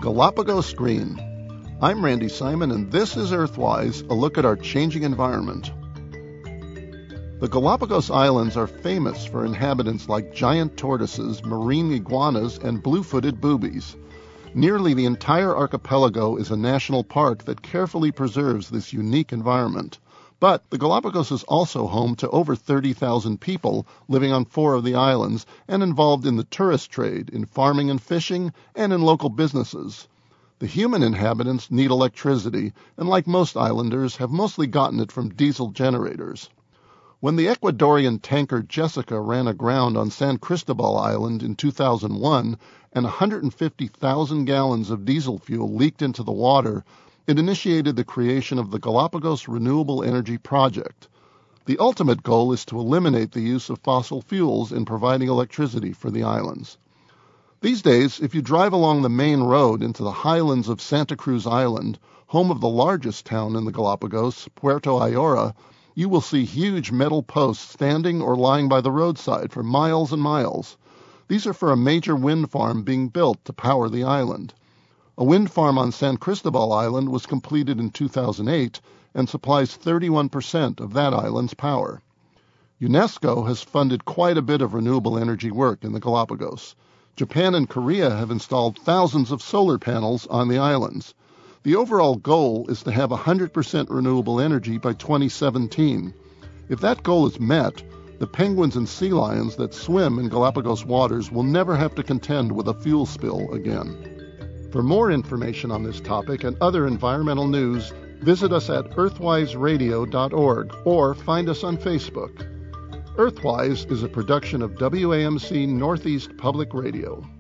Galapagos Green. I'm Randy Simon, and this is Earthwise, a look at our changing environment. The Galapagos Islands are famous for inhabitants like giant tortoises, marine iguanas, and blue-footed boobies. Nearly the entire archipelago is a national park that carefully preserves this unique environment. But the Galapagos is also home to over 30,000 people living on 4 of the islands and involved in the tourist trade, in farming and fishing, and in local businesses. The human inhabitants need electricity, and like most islanders, have mostly gotten it from diesel generators. When the Ecuadorian tanker Jessica ran aground on San Cristobal Island in 2001 and 150,000 gallons of diesel fuel leaked into the water, it initiated the creation of the Galapagos Renewable Energy Project. The ultimate goal is to eliminate the use of fossil fuels in providing electricity for the islands. These days, if you drive along the main road into the highlands of Santa Cruz Island, home of the largest town in the Galapagos, Puerto Ayora, you will see huge metal posts standing or lying by the roadside for miles and miles. These are for a major wind farm being built to power the island. A wind farm on San Cristobal Island was completed in 2008 and supplies 31% of that island's power. UNESCO has funded quite a bit of renewable energy work in the Galapagos. Japan and Korea have installed thousands of solar panels on the islands. The overall goal is to have 100% renewable energy by 2017. If that goal is met, the penguins and sea lions that swim in Galapagos waters will never have to contend with a fuel spill again. For more information on this topic and other environmental news, visit us at earthwiseradio.org or find us on Facebook. Earthwise is a production of WAMC Northeast Public Radio.